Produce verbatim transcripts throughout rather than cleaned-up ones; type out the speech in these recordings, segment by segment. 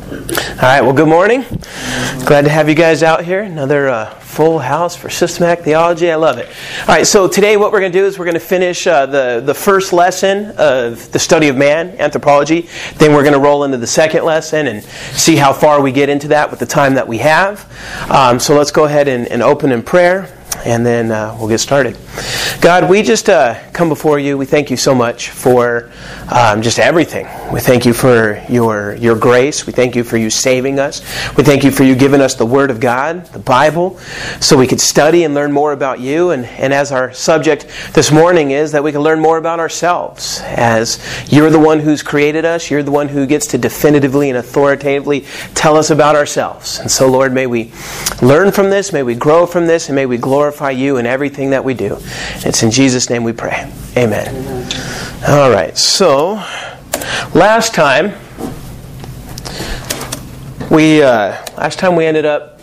All right, well, good morning. Glad to have you guys out here. Another uh, full house for systematic theology. I love it. All right, so today what we're going to do is we're going to finish uh, the, the first lesson of the study of man, anthropology. Then we're going to roll into the second lesson and see how far we get into that with the time that we have. Um, so let's go ahead and, and open in prayer. And then uh, we'll get started. God, we just uh, come before you. We thank you so much for um, just everything. We thank you for your your grace. We thank you for you saving us. We thank you for you giving us the Word of God, the Bible, so we could study and learn more about you. And, and as our subject this morning is that we can learn more about ourselves. As you're the one who's created us, you're the one who gets to definitively and authoritatively tell us about ourselves. And so, Lord, may we learn from this, may we grow from this, and may we glorify you in everything that we do. It's in Jesus' name we pray. Amen. Amen. All right, so last time we uh, last time we ended up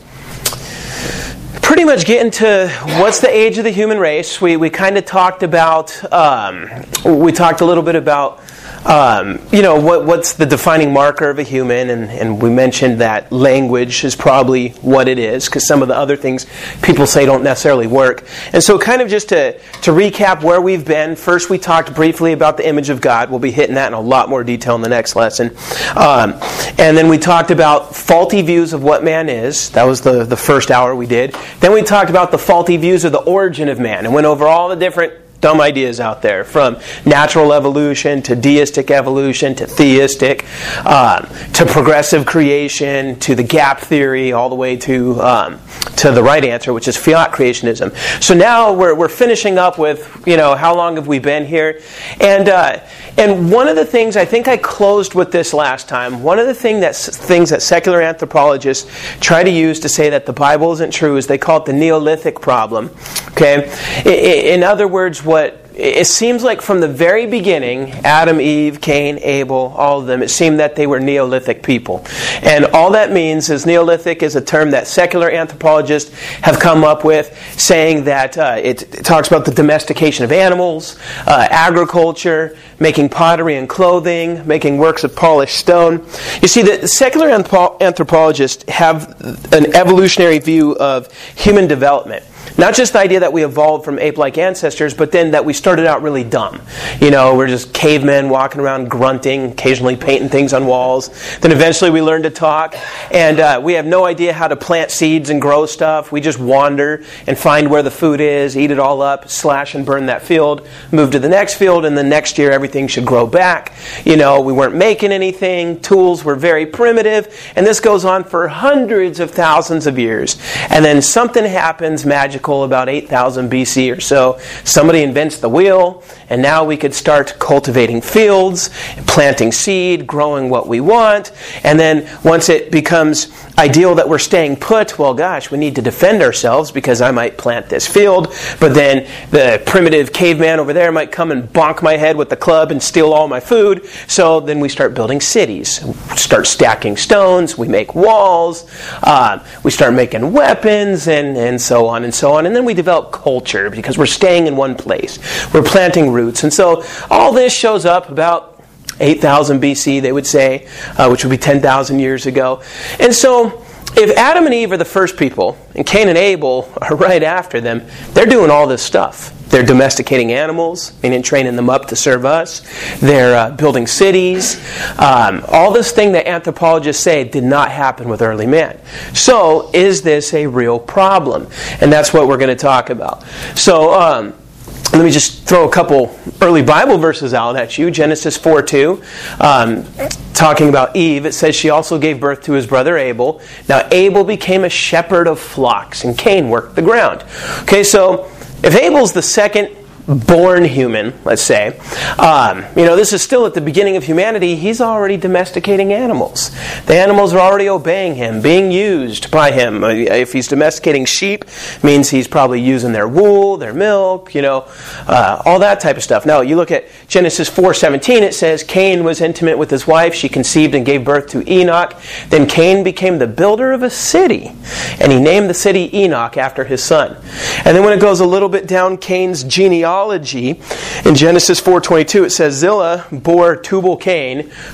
pretty much getting to what's the age of the human race. We we kind of talked about um, we talked a little bit about Um, you know, what, what's the defining marker of a human, and, and we mentioned that language is probably what it is, because some of the other things people say don't necessarily work. And so kind of just to, to recap where we've been, first we talked briefly about the image of God. We'll be hitting that in a lot more detail in the next lesson. Um, and then we talked about faulty views of what man is. That was the, the first hour we did. Then we talked about the faulty views of the origin of man, and went over all the different dumb ideas out there, from natural evolution to deistic evolution to theistic, um, to progressive creation, to the gap theory, all the way to um, to the right answer, which is fiat creationism. So now we're we're finishing up with, you know, how long have we been here? And uh, and one of the things, I think I closed with this last time, one of the thing that, things that secular anthropologists try to use to say that the Bible isn't true is they call it the Neolithic problem. Okay? In other words, what it seems like from the very beginning, Adam, Eve, Cain, Abel, all of them, it seemed that they were Neolithic people. And all that means is Neolithic is a term that secular anthropologists have come up with, saying that uh, it, it talks about the domestication of animals, uh, agriculture, making pottery and clothing, making works of polished stone. You see, the secular anthropo- anthropologists have an evolutionary view of human development. Not just the idea that we evolved from ape-like ancestors, but then that we started out really dumb. You know, we're just cavemen walking around grunting, occasionally painting things on walls. Then eventually we learned to talk, and uh, we have no idea how to plant seeds and grow stuff. We just wander and find where the food is, eat it all up, slash and burn that field, move to the next field, and the next year everything should grow back. You know, we weren't making anything. Tools were very primitive, and this goes on for hundreds of thousands of years. And then something happens magical about eight thousand B C or so. Somebody invents the wheel, and now we could start cultivating fields, planting seed, growing what we want. And then once it becomes ideal that we're staying put, well, gosh, we need to defend ourselves because I might plant this field, but then the primitive caveman over there might come and bonk my head with the club and steal all my food. So then we start building cities, start stacking stones, we make walls, uh, we start making weapons, and, and so on and so on. And then we develop culture because we're staying in one place. We're planting roots. And so all this shows up about eight thousand B C, they would say, uh, which would be ten thousand years ago. And so if Adam and Eve are the first people, and Cain and Abel are right after them, they're doing all this stuff. They're domesticating animals, meaning training them up to serve us. They're uh, building cities. Um, all this thing that anthropologists say did not happen with early man. So, is this a real problem? And that's what we're going to talk about. So, um, let me just throw a couple early Bible verses out at you. Genesis four two, um, talking about Eve, it says she also gave birth to his brother Abel. Now Abel became a shepherd of flocks, and Cain worked the ground. Okay, so if Abel's the second born human, let's say, um, you know, this is still at the beginning of humanity, he's already domesticating animals. The animals are already obeying him, being used by him. If he's domesticating sheep, means he's probably using their wool, their milk, you know, uh, all that type of stuff. Now, you look at Genesis four seventeen, it says, Cain was intimate with his wife, she conceived and gave birth to Enoch. Then Cain became the builder of a city, and he named the city Enoch after his son. And then when it goes a little bit down Cain's genealogy, in Genesis four twenty-two, it says, Zillah bore Tubal-Cain, who made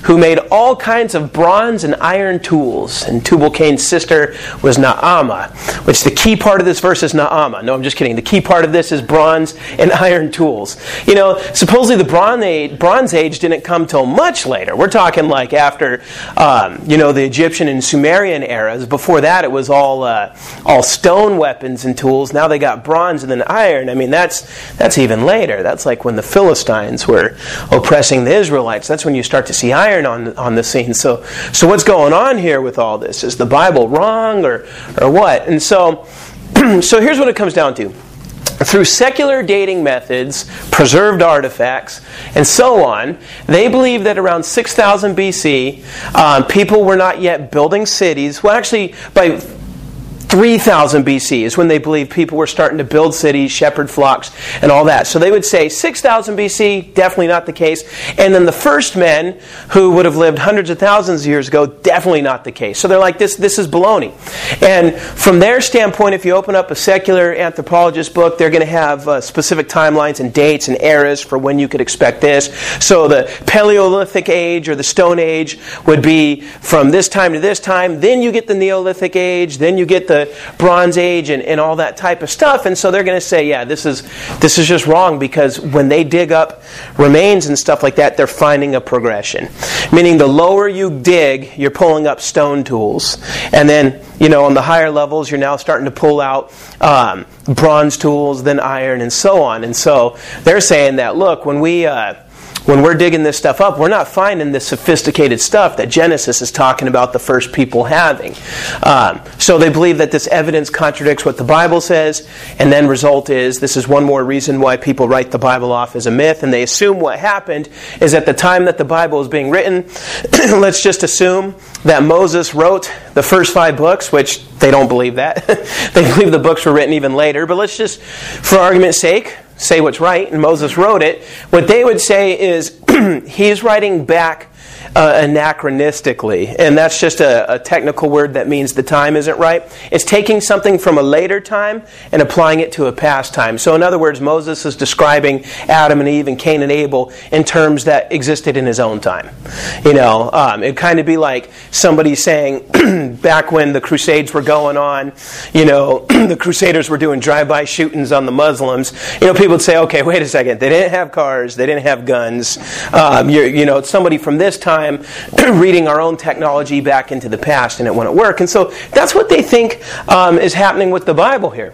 all kinds of bronze and iron tools. And Tubal-Cain's sister was Naamah, which the key part of this verse is Naamah. No, I'm just kidding. The key part of this is bronze and iron tools. You know, supposedly the Bronze Age, Bronze Age didn't come till much later. We're talking like after, um, you know, the Egyptian and Sumerian eras. Before that, it was all uh, all stone weapons and tools. Now they got bronze and then iron. I mean, that's that's even later. That's like when the Philistines were oppressing the Israelites. That's when you start to see iron on on the scene. So, so what's going on here with all this? Is the Bible wrong or or what? And so, so here's what it comes down to. Through secular dating methods, preserved artifacts, and so on, they believe that around six thousand B C, um, people were not yet building cities. Well, actually, by three thousand B C is when they believe people were starting to build cities, shepherd flocks, and all that. So they would say six thousand B C, definitely not the case. And then the first men, who would have lived hundreds of thousands of years ago, definitely not the case. So they're like, this this is baloney. And from their standpoint, if you open up a secular anthropologist book, they're going to have uh, specific timelines and dates and eras for when you could expect this. So the Paleolithic Age or the Stone Age would be from this time to this time. Then you get the Neolithic Age. Then you get the Bronze Age and, and all that type of stuff. And so they're going to say, yeah, this is this is just wrong, because when they dig up remains and stuff like that, they're finding a progression. Meaning the lower you dig, you're pulling up stone tools. And then, you know, on the higher levels, you're now starting to pull out um, bronze tools, then iron, and so on. And so they're saying that, look, when we... Uh, When we're digging this stuff up, we're not finding this sophisticated stuff that Genesis is talking about the first people having. Um, so they believe that this evidence contradicts what the Bible says, and then result is, this is one more reason why people write the Bible off as a myth, and they assume what happened is at the time that the Bible is being written, let's just assume that Moses wrote the first five books, which they don't believe that. They believe the books were written even later, but let's just, for argument's sake, say what's right, and Moses wrote it. What they would say is he's writing back uh, anachronistically, and that's just a, a technical word that means the time isn't right. It's taking something from a later time and applying it to a past time. So in other words, Moses is describing Adam and Eve and Cain and Abel in terms that existed in his own time. You know, um, it'd kind of be like somebody saying back when the Crusades were going on, you know, the Crusaders were doing drive-by shootings on the Muslims. You know, people would say, okay, wait a second, they didn't have cars, they didn't have guns. Um, you're, you know, it's somebody from this time reading our own technology back into the past, and it wouldn't work. And so that's what they think um, is happening with the Bible here.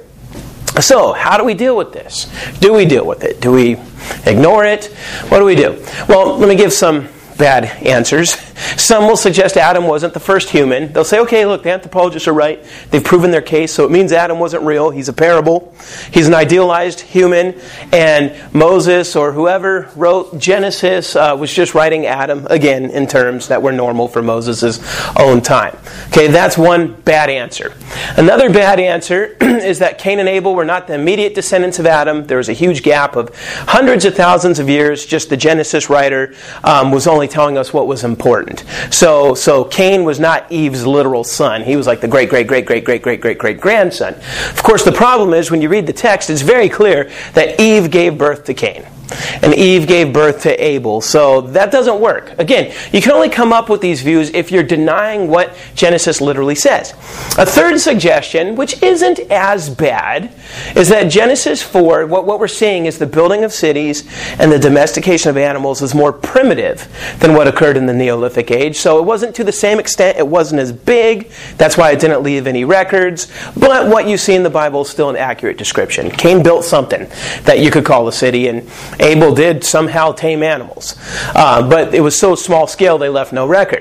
So, how do we deal with this? Do we deal with it? Do we ignore it? What do we do? Well, let me give some bad answers. Some will suggest Adam wasn't the first human. They'll say, okay, look, the anthropologists are right. They've proven their case, so it means Adam wasn't real. He's a parable. He's an idealized human. And Moses or whoever wrote Genesis uh, was just writing Adam, again, in terms that were normal for Moses' own time. Okay, that's one bad answer. Another bad answer is that Cain and Abel were not the immediate descendants of Adam. There was a huge gap of hundreds of thousands of years. Just the Genesis writer um, was only telling us what was important. So, so Cain was not Eve's literal son. He was like the great, great, great, great, great, great, great, great grandson. Of course, the problem is when you read the text, it's very clear that Eve gave birth to Cain. And Eve gave birth to Abel. So that doesn't work. Again, you can only come up with these views if you're denying what Genesis literally says. A third suggestion, which isn't as bad, is that Genesis four, what, what we're seeing is the building of cities and the domestication of animals is more primitive than what occurred in the Neolithic Age. So it wasn't to the same extent, it wasn't as big. That's why it didn't leave any records. But what you see in the Bible is still an accurate description. Cain built something that you could call a city, and Abel did somehow tame animals. Uh, but it was so small scale they left no record.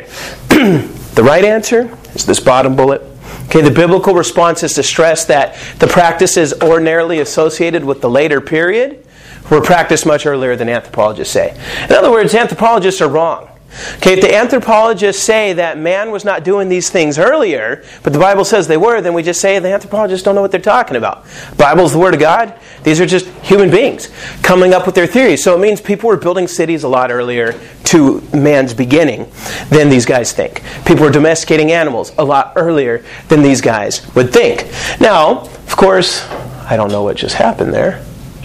The right answer is this bottom bullet. Okay, the biblical response is to stress that the practices ordinarily associated with the later period were practiced much earlier than anthropologists say. In other words, anthropologists are wrong. Okay, if the anthropologists say that man was not doing these things earlier, but the Bible says they were, then we just say the anthropologists don't know what they're talking about. The Bible's the Word of God. These are just human beings coming up with their theories. So it means people were building cities a lot earlier to man's beginning than these guys think. People were domesticating animals a lot earlier than these guys would think. Now, of course, I don't know what just happened there.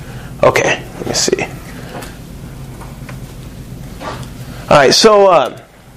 Okay, let me see. All right, so uh,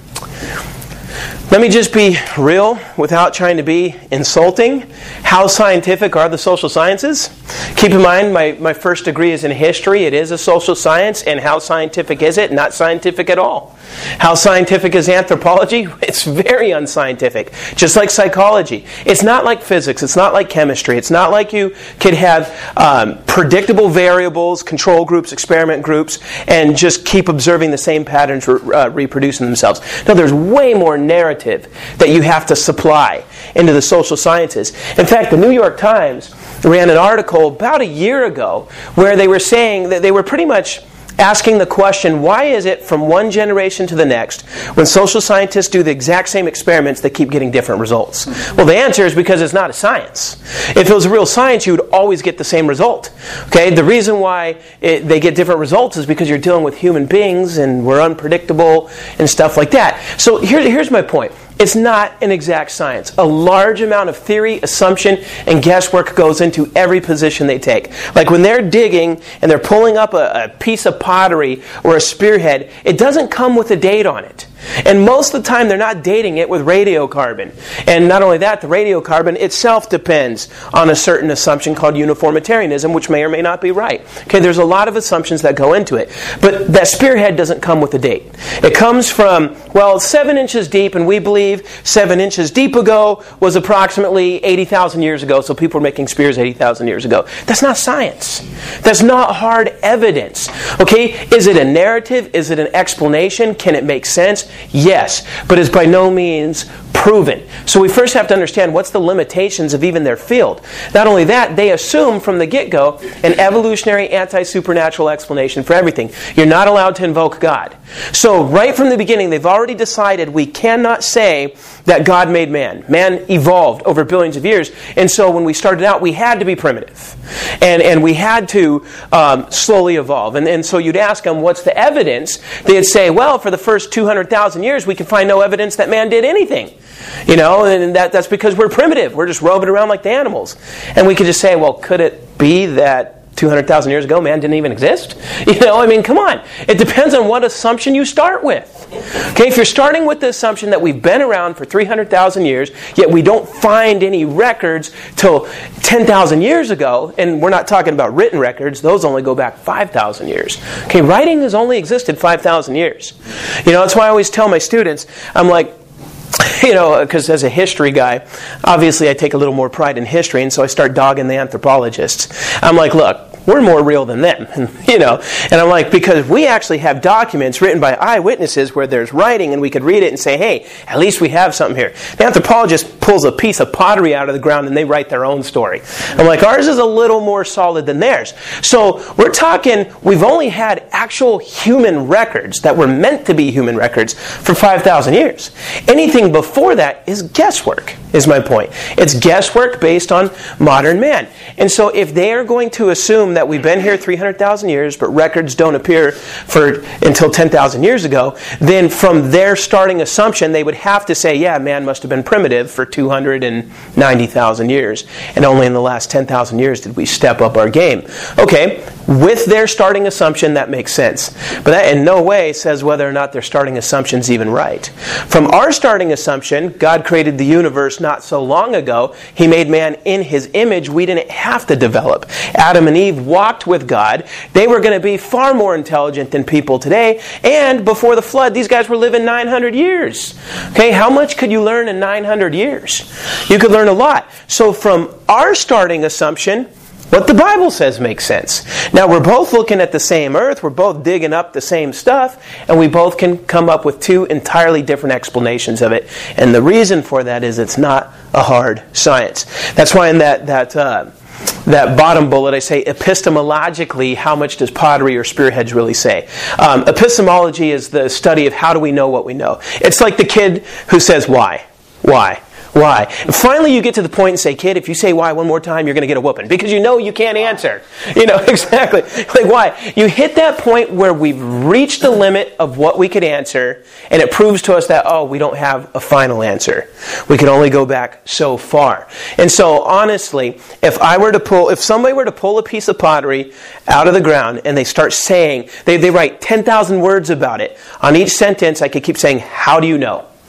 Let me just be real without trying to be insulting. How scientific are the social sciences? Keep in mind, my, my first degree is in history. It is a social science. And how scientific is it? Not scientific at all. How scientific is anthropology? It's very unscientific. Just like psychology. It's not like physics. It's not like chemistry. It's not like you could have um, predictable variables, control groups, experiment groups, and just keep observing the same patterns re- uh, reproducing themselves. No, there's way more narrative that you have to supply into the social sciences. In fact, the New York Times ran an article about a year ago where they were saying that they were pretty much asking the question, why is it from one generation to the next, when social scientists do the exact same experiments, they keep getting different results? Well, the answer is because it's not a science. If it was a real science, you would always get the same result. Okay, the reason why it, they get different results is because you're dealing with human beings and we're unpredictable and stuff like that. So here, here's my point. It's not an exact science. A large amount of theory, assumption, and guesswork goes into every position they take. Like when they're digging and they're pulling up a, a piece of pottery or a spearhead, it doesn't come with a date on it. And most of the time they're not dating it with radiocarbon. And not only that, the radiocarbon itself depends on a certain assumption called uniformitarianism, which may or may not be right. Okay, there's a lot of assumptions that go into it. But that spearhead doesn't come with a date. It comes from, well, seven inches deep, and we believe seven inches deep ago was approximately eighty thousand years ago, so people were making spears eighty thousand years ago. That's not science. That's not hard evidence. Okay, is it a narrative? Is it an explanation? Can it make sense? Yes, but it's by no means proven. So we first have to understand what's the limitations of even their field. Not only that, they assume from the get-go an evolutionary anti-supernatural explanation for everything. You're not allowed to invoke God. So right from the beginning, they've already decided we cannot say that God made man. Man evolved over billions of years. And so when we started out, we had to be primitive. And, and we had to um, slowly evolve. And, and so you'd ask them, what's the evidence? They'd say, well, for the first two hundred thousand years, we can find no evidence that man did anything. You know, and that, that's because we're primitive. We're just roving around like the animals. And we could just say, well, could it be that two hundred thousand years ago man didn't even exist? You know, I mean, come on. It depends on what assumption you start with. Okay, if you're starting with the assumption that we've been around for three hundred thousand years, yet we don't find any records till ten thousand years ago, and we're not talking about written records, those only go back five thousand years. Okay, writing has only existed five thousand years. You know, that's why I always tell my students, I'm like, you know, because as a history guy, obviously I take a little more pride in history, and so I start dogging the anthropologists. I'm like, look, we're more real than them, you know. And I'm like, because we actually have documents written by eyewitnesses where there's writing and we could read it and say, hey, at least we have something here. The anthropologist pulls a piece of pottery out of the ground and they write their own story. I'm like, ours is a little more solid than theirs. So we're talking, we've only had actual human records that were meant to be human records for five thousand years. Anything before that is guesswork, is my point. It's guesswork based on modern man. And so if they are going to assume that we've been here three hundred thousand years, but records don't appear for until ten thousand years ago, then from their starting assumption, they would have to say, yeah, man must have been primitive for two hundred ninety thousand years, and only in the last ten thousand years did we step up our game. Okay, with their starting assumption, that makes sense. But that in no way says whether or not their starting assumption's even right. From our starting assumption, God created the universe not so long ago. He made man in His image. We didn't have to develop. Adam and Eve walked with God. They were going to be far more intelligent than people today. And before the flood, these guys were living nine hundred years. Okay, how much could you learn in nine hundred years? You could learn a lot. So from our starting assumption, what the Bible says makes sense. Now, we're both looking at the same earth, we're both digging up the same stuff, and we both can come up with two entirely different explanations of it. And the reason for that is it's not a hard science. That's why in that that uh, that bottom bullet I say, epistemologically, how much does pottery or spearheads really say? Um, epistemology is the study of how do we know what we know. It's like the kid who says, why? Why? Why? And finally you get to the point and say, kid, if you say why one more time, you're going to get a whooping. Because you know you can't answer. You know, exactly. Like, why? You hit that point where we've reached the limit of what we could answer, and it proves to us that, oh, we don't have a final answer. We can only go back so far. And so, honestly, if I were to pull, if somebody were to pull a piece of pottery out of the ground, and they start saying, they, they write ten thousand words about it, on each sentence I could keep saying, how do you know?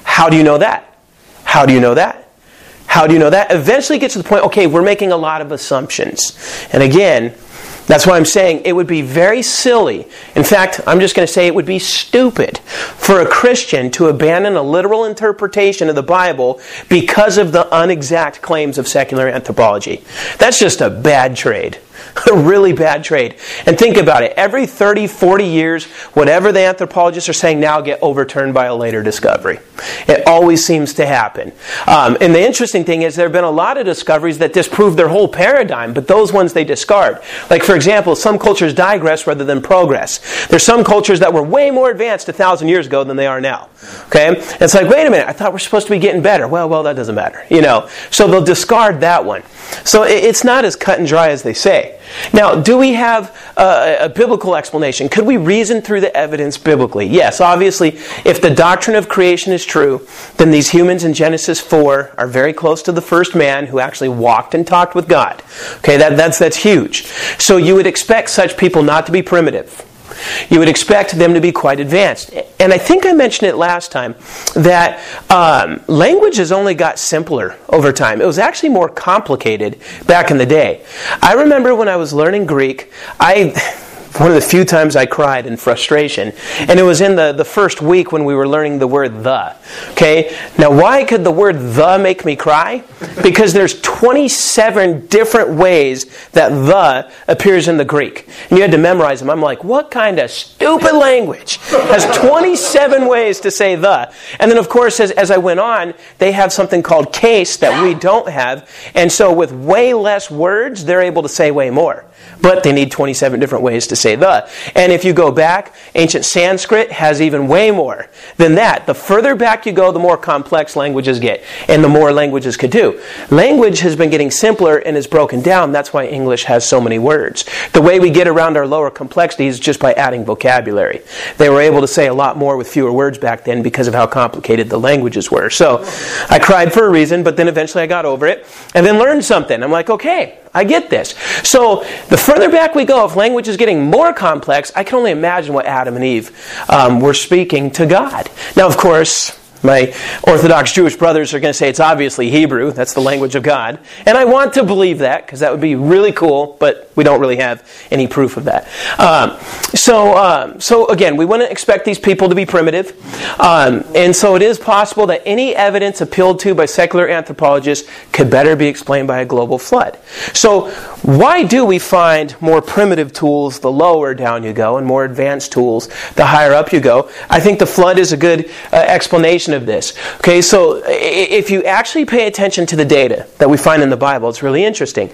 How do you know that? How do you know that? How do you know that? Eventually get to the point, okay, we're making a lot of assumptions. And again, that's why I'm saying it would be very silly. In fact, I'm just going to say it would be stupid for a Christian to abandon a literal interpretation of the Bible because of the unexact claims of secular anthropology. That's just a bad trade. A really bad trade. And think about it. Every thirty, forty years, whatever the anthropologists are saying now get overturned by a later discovery. It always seems to happen. Um, and the interesting thing is there have been a lot of discoveries that disprove their whole paradigm, but those ones they discard. Like, for example, some cultures digress rather than progress. There's some cultures that were way more advanced a thousand years ago than they are now. Okay? And it's like, wait a minute, I thought we're supposed to be getting better. Well, well, that doesn't matter. You know? So they'll discard that one. So it's not as cut and dry as they say. Now, do we have a, a biblical explanation? Could we reason through the evidence biblically? Yes, obviously, if the doctrine of creation is true, then these humans in Genesis four are very close to the first man who actually walked and talked with God. Okay, that, that's, that's huge. So you would expect such people not to be primitive. You would expect them to be quite advanced. And I think I mentioned it last time that um, language has only got simpler over time. It was actually more complicated back in the day. I remember when I was learning Greek, I... one of the few times I cried in frustration. And it was in the, the first week when we were learning the word the. Okay? Now, why could the word the make me cry? Because there's twenty-seven different ways that the appears in the Greek. And you had to memorize them. I'm like, what kind of stupid language has twenty-seven ways to say the? And then, of course, as, as I went on, they have something called case that we don't have. And so with way less words, they're able to say way more. But they need twenty-seven different ways to say the. And if you go back, ancient Sanskrit has even way more than that. The further back you go, the more complex languages get. And the more languages could do. Language has been getting simpler and is broken down. That's why English has so many words. The way we get around our lower complexities is just by adding vocabulary. They were able to say a lot more with fewer words back then because of how complicated the languages were. So I cried for a reason, but then eventually I got over it and then learned something. I'm like, okay, I get this. So the further back we go, if language is getting more complex, I can only imagine what Adam and Eve um, were speaking to God. Now, of course, my Orthodox Jewish brothers are going to say it's obviously Hebrew. That's the language of God. And I want to believe that because that would be really cool, but we don't really have any proof of that. Um, so, um, so again, we wouldn't expect these people to be primitive. Um, and so it is possible that any evidence appealed to by secular anthropologists could better be explained by a global flood. So why do we find more primitive tools the lower down you go and more advanced tools the higher up you go? I think the flood is a good uh, explanation of this. Okay, so if you actually pay attention to the data that we find in the Bible, it's really interesting.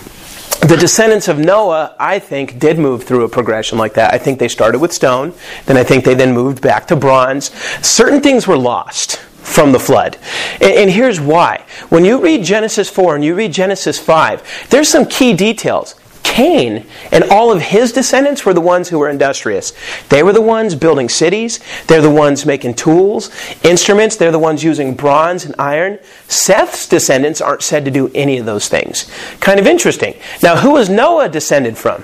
The descendants of Noah, I think, did move through a progression like that. I think they started with stone, then I think they then moved back to bronze. Certain things were lost from the flood. And, and here's why. When you read Genesis four and you read Genesis five, there's some key details. Cain and all of his descendants were the ones who were industrious. They were the ones building cities. They're the ones making tools, instruments. They're the ones using bronze and iron. Seth's descendants aren't said to do any of those things. Kind of interesting. Now, who was Noah descended from?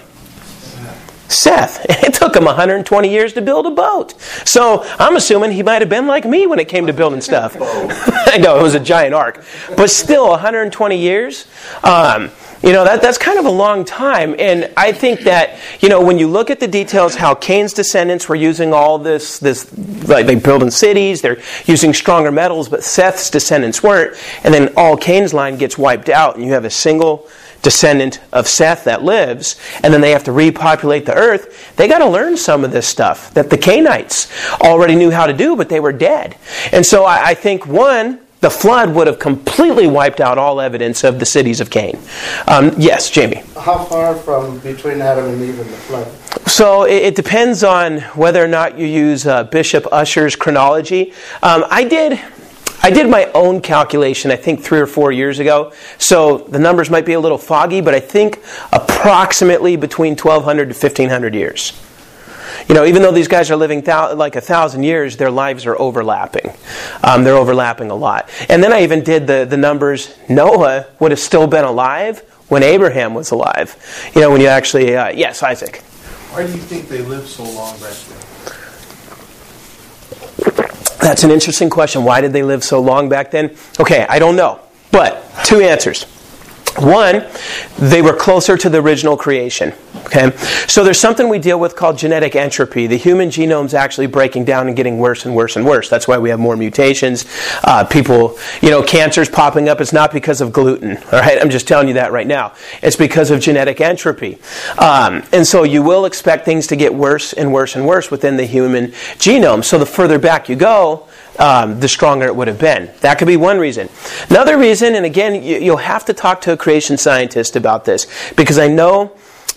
Seth. It took him one hundred twenty years to build a boat. So I'm assuming he might have been like me when it came to building stuff. I know, it was a giant ark. But still, one hundred twenty years. Um, you know, that that's kind of a long time. And I think that, you know, when you look at the details, how Cain's descendants were using all this, this like they're building cities, they're using stronger metals, but Seth's descendants weren't. And then all Cain's line gets wiped out, and you have a single descendant of Seth that lives, and then they have to repopulate the earth. They got to learn some of this stuff that the Cainites already knew how to do, but they were dead. And so I, I think, one, the flood would have completely wiped out all evidence of the cities of Cain. Um, yes, Jamie? How far from between Adam and Eve and the flood? So it, it depends on whether or not you use uh, Bishop Ussher's chronology. Um, I did... I did my own calculation, I think, three or four years ago. So the numbers might be a little foggy, but I think approximately between twelve hundred to fifteen hundred years. You know, even though these guys are living thou- like a thousand years, their lives are overlapping. Um, they're overlapping a lot. And then I even did the, the numbers. Noah would have still been alive when Abraham was alive. You know, when you actually... Uh, yes, Isaac. Why do you think they lived so long back then? That's an interesting question. Why did they live so long back then? Okay, I don't know. But two answers. One, they were closer to the original creation. Okay, so there's something we deal with called genetic entropy. The human genome's actually breaking down and getting worse and worse and worse. That's why we have more mutations. Uh, people, you know, cancer's popping up. It's not because of gluten. All right, I'm just telling you that right now. It's because of genetic entropy. Um, and so you will expect things to get worse and worse and worse within the human genome. So the further back you go, Um, the stronger it would have been. That could be one reason. Another reason, and again, you, you'll have to talk to a creation scientist about this, because I know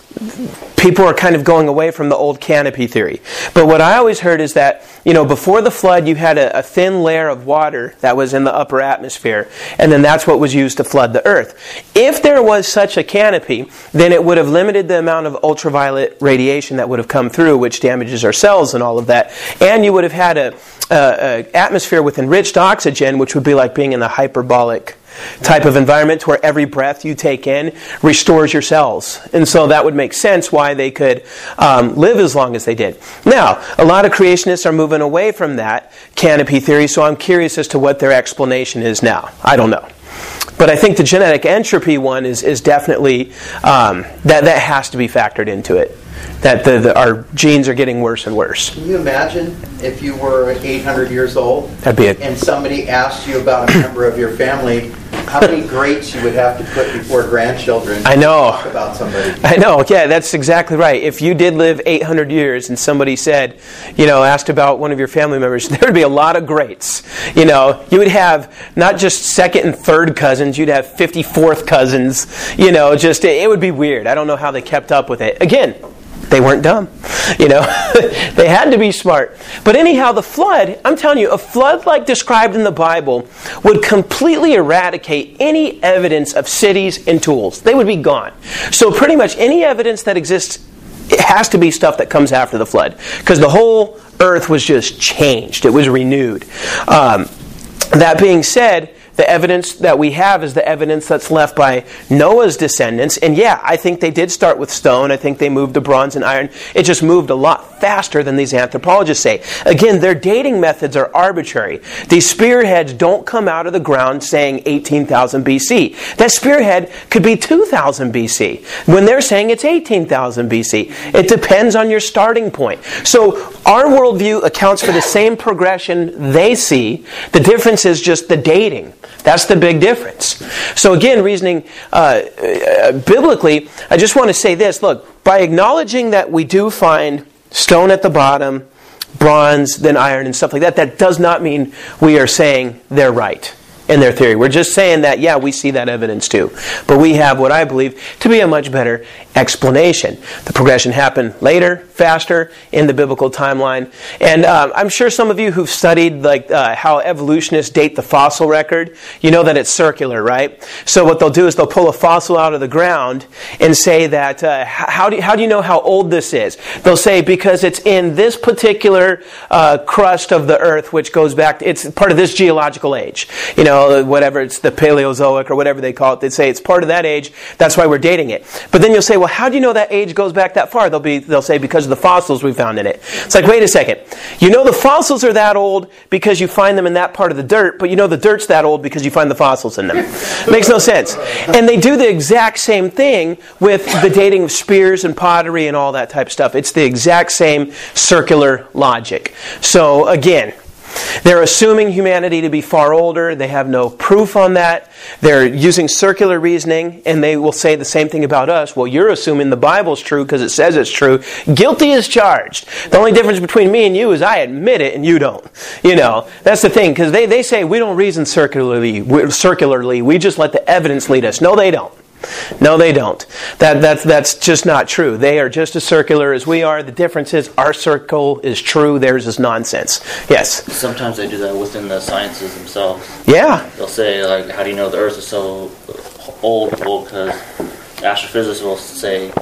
people are kind of going away from the old canopy theory. But what I always heard is that, you know, before the flood, you had a, a thin layer of water that was in the upper atmosphere, and then that's what was used to flood the earth. If there was such a canopy, then it would have limited the amount of ultraviolet radiation that would have come through, which damages our cells and all of that. And you would have had a, a, a atmosphere with enriched oxygen, which would be like being in the hyperbolic type of environment where every breath you take in restores your cells. And so that would make sense why they could um, live as long as they did. Now, a lot of creationists are moving away from that canopy theory, so I'm curious as to what their explanation is now. I don't know. But I think the genetic entropy one is, is definitely, um, that, that has to be factored into it. That the, the, our genes are getting worse and worse. Can you imagine if you were eight hundred years old That'd be it. and somebody asked you about a member of your family, how many greats you would have to put before grandchildren I know. to talk about somebody? I know, yeah, that's exactly right. If you did live eight hundred years and somebody said, you know, asked about one of your family members, there would be a lot of greats. You know, you would have not just second and third cousins, you'd have fifty-fourth cousins. You know, just, it, it would be weird. I don't know how they kept up with it. Again, they weren't dumb. You know, they had to be smart. But anyhow, the flood, I'm telling you, a flood like described in the Bible would completely eradicate any evidence of cities and tools. They would be gone. So pretty much any evidence that exists, it has to be stuff that comes after the flood. Because the whole earth was just changed. It was renewed. Um, that being said, the evidence that we have is the evidence that's left by Noah's descendants. And yeah, I think they did start with stone. I think they moved to bronze and iron. It just moved a lot faster than these anthropologists say. Again, their dating methods are arbitrary. These spearheads don't come out of the ground saying eighteen thousand B C. That spearhead could be two thousand B C when they're saying it's eighteen thousand B C. It depends on your starting point. So our worldview accounts for the same progression they see. The difference is just the dating. That's the big difference. So again, reasoning uh, uh, biblically, I just want to say this. Look, by acknowledging that we do find stone at the bottom, bronze, then iron, and stuff like that, that does not mean we are saying they're right in their theory. We're just saying that, yeah, we see that evidence too. But we have what I believe to be a much better explanation. The progression happened later, faster, in the biblical timeline. And um, I'm sure some of you who've studied like uh, how evolutionists date the fossil record, you know that it's circular, right? So what they'll do is they'll pull a fossil out of the ground and say that, uh, how, do you, how do you know how old this is? They'll say because it's in this particular uh, crust of the earth, which goes back, to, it's part of this geological age. You know, whatever, it's the Paleozoic or whatever they call it. They say it's part of that age. That's why we're dating it. But then you'll say, well, how do you know that age goes back that far? They'll be, they'll say because of the fossils we found in it. It's like, wait a second. You know the fossils are that old because you find them in that part of the dirt, but you know the dirt's that old because you find the fossils in them. Makes no sense. And they do the exact same thing with the dating of spears and pottery and all that type of stuff. It's the exact same circular logic. So again, they're assuming humanity to be far older. They have no proof on that. They're using circular reasoning, and they will say the same thing about us. Well, you're assuming the Bible's true because it says it's true. Guilty as charged. The only difference between me and you is I admit it and you don't. You know, that's the thing, because they, they say we don't reason circularly. Circularly, we just let the evidence lead us. No, they don't. No, they don't. That, that's, that's just not true. They are just as circular as we are. The difference is our circle is true, theirs is nonsense. Yes? Sometimes they do that within the sciences themselves. Yeah. They'll say, like, how do you know the Earth is so old? Well, because astrophysicists will say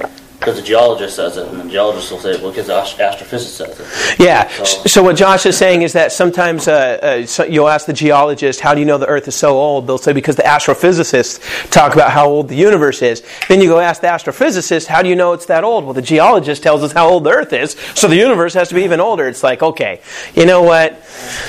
because the geologist says it, and the geologist will say, well, because the ast- astrophysicist says it. Yeah. So, So what Josh is saying is that sometimes uh, uh, so you'll ask the geologist, how do you know the Earth is so old? They'll say, because the astrophysicists talk about how old the universe is. Then you go ask the astrophysicist, how do you know it's that old? Well, the geologist tells us how old the Earth is, so the universe has to be even older. It's like, okay, you know what?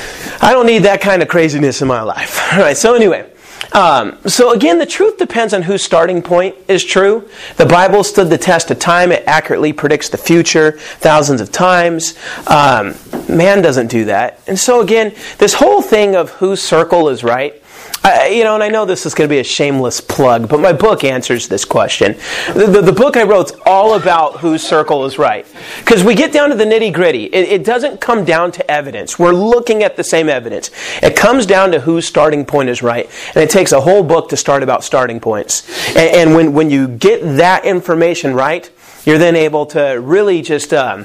I don't need that kind of craziness in my life. All right, so anyway. Um, so again, the truth depends on whose starting point is true. The Bible stood the test of time. It accurately predicts the future thousands of times. Um, man doesn't do that. And so again, this whole thing of whose circle is right, I, you know, and I know this is going to be a shameless plug, but my book answers this question. The, the, the book I wrote is all about whose circle is right. Because we get down to the nitty-gritty. It, it doesn't come down to evidence. We're looking at the same evidence. It comes down to whose starting point is right. And it takes a whole book to start about starting points. And, and when, when you get that information right, you're then able to really just... Um,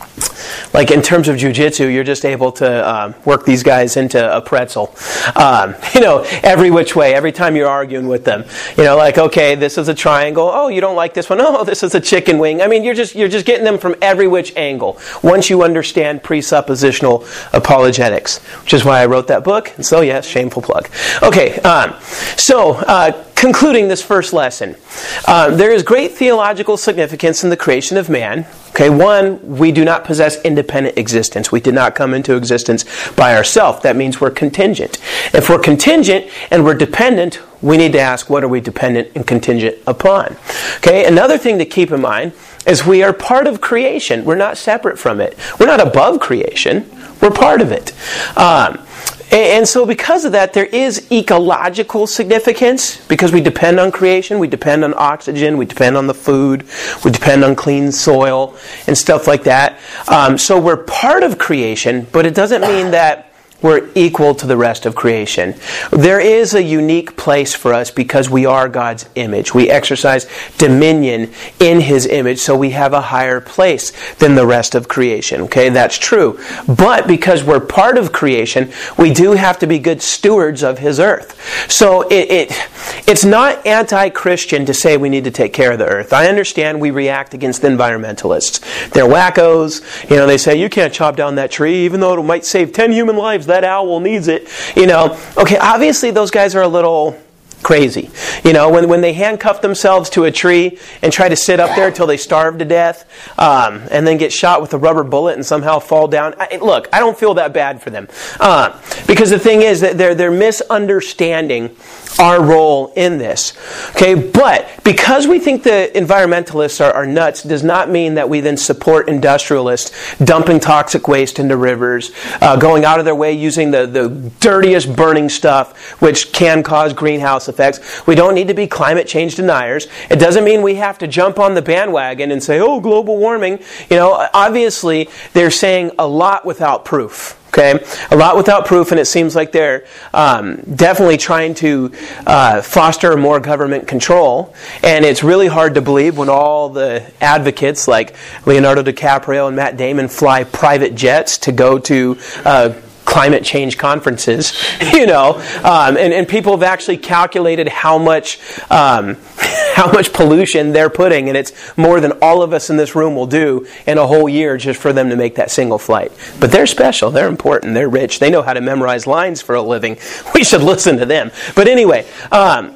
Like in terms of jiu-jitsu, you're just able to um, work these guys into a pretzel. Um, you know, every which way, every time you're arguing with them. You know, like, okay, this is a triangle. Oh, you don't like this one. Oh, this is a chicken wing. I mean, you're just you're just getting them from every which angle once you understand presuppositional apologetics, which is why I wrote that book. And so, yes, shameful plug. Okay, um, so... Uh, Concluding this first lesson, uh, there is great theological significance in the creation of man. Okay, one, we do not possess independent existence. We did not come into existence by ourselves. That means we're contingent. If we're contingent and we're dependent, we need to ask, what are we dependent and contingent upon? Okay, another thing to keep in mind is we are part of creation. We're not separate from it. We're not above creation. We're part of it. Um, And so because of that, there is ecological significance because we depend on creation, we depend on oxygen, we depend on the food, we depend on clean soil and stuff like that. Um, so we're part of creation, but it doesn't mean that we're equal to the rest of creation. There is a unique place for us because we are God's image. We exercise dominion in His image, so we have a higher place than the rest of creation. Okay, that's true. But because we're part of creation, we do have to be good stewards of His earth. So it, it it's not anti-Christian to say we need to take care of the earth. I understand we react against the environmentalists. They're wackos. You know, they say, you can't chop down that tree, even though it might save ten human lives. That owl needs it. You know, okay, obviously those guys are a little crazy. You know, when, when they handcuff themselves to a tree and try to sit up there until they starve to death, um, and then get shot with a rubber bullet and somehow fall down. I, look, I don't feel that bad for them. Uh, because the thing is that they're, they're misunderstanding our role in this. Okay, but because we think the environmentalists are, are nuts does not mean that we then support industrialists dumping toxic waste into rivers, uh, going out of their way using the, the dirtiest burning stuff, which can cause greenhouse effects. We don't need to be climate change deniers. It doesn't mean we have to jump on the bandwagon and say, oh, global warming. You know, obviously they're saying a lot without proof. Okay, a lot without proof, and it seems like they're um, definitely trying to uh, foster more government control. And it's really hard to believe when all the advocates like Leonardo DiCaprio and Matt Damon fly private jets to go to uh, climate change conferences, you know, um, and, and people have actually calculated how much um, how much pollution they're putting, and it's more than all of us in this room will do in a whole year just for them to make that single flight. But they're special, they're important, they're rich, they know how to memorize lines for a living. We should listen to them. But anyway, um,